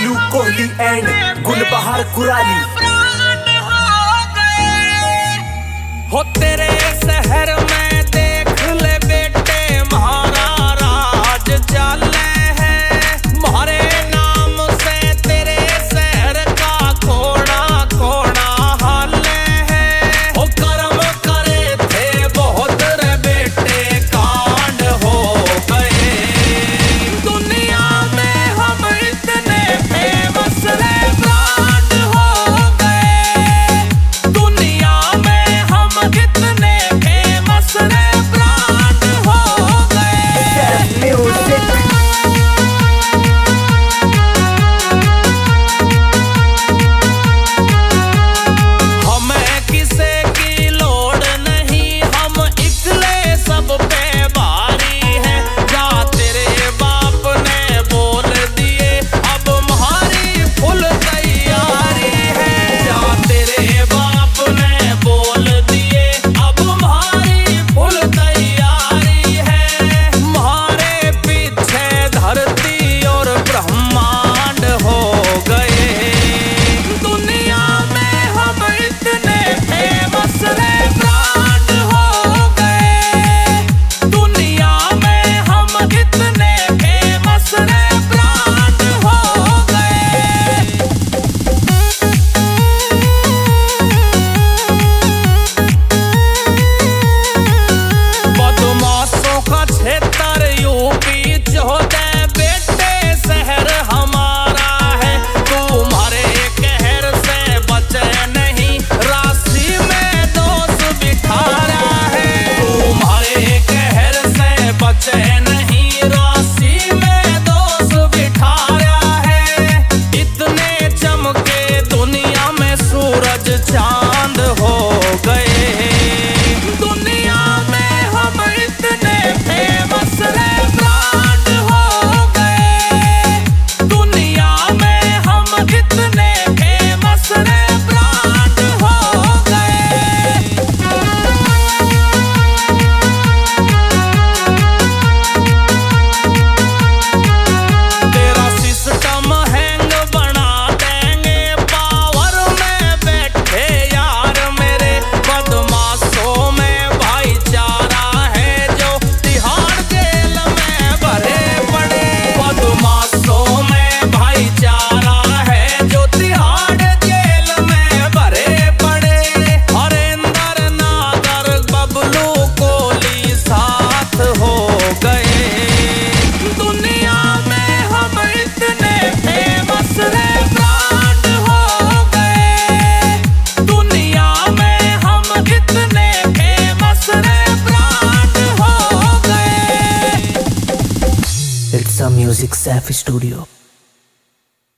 Bablu Kohli and Gulbahar Kurali. हो तेरे शहर में देख ले बेटे म्हारा राज चले है, म्हारे नाम से तेरे शहर का खोड़ा खोड़ा हाल है। हो कर्म करे थे बहुत रे बेटे कांड हो गए, दुनिया में हम इतने फेमस रे ब्रांड हो गए, दुनिया में हम इतने फेमस रे ब्रांड हो गए। हमें किसे की लोड़ नहीं, हम इकले सब पे भारी हैं। जा तेरे बाप ने बोल दिए अब हमारी फुल तैयारी है, जा तेरे बाप ने बोल दिए अब हमारी फुल तैयारी है। हमारे पीछे धरती और ब्रह्मांड हो गए, दुनिया में हम इतने फेमस रे ब्रांड हो गए, दुनिया में हम इतने फेमस रे ब्रांड हो गए। बदमाशों का क्षेत्र यूपी 14 बेटे शहर हमारा है, तुम्हारे कहर से बचे नहीं, राशि में दोष बिठारा है। तुम्हारे कहर से बचे नहीं, राशि में दोष बिठारा है। इतने चमके दुनिया में सूरज चांद हो गए, दुनिया में हम इतने फेमस रे ब्रांड हो गए, दुनिया में हम इतने फेमस रे ब्रांड हो गए। तेरा सिस्टम हैंग बना देंगे, पावर में बैठे यार मेरे, बदमाशों में भाईचारा है जो तिहाड़ जेल में भरे पड़े, बदमाशों में भाईचारा है जो तिहाड़ जेल में भरे पड़े। हरेंद्र नागर बबलू कोहली साथ हो गए, दुनिया में हम इतने फेमस रे ब्रांड हो गए, दुनिया में हम इतने फेमस रे ब्रांड हो गए। It's a Music Safi Studio.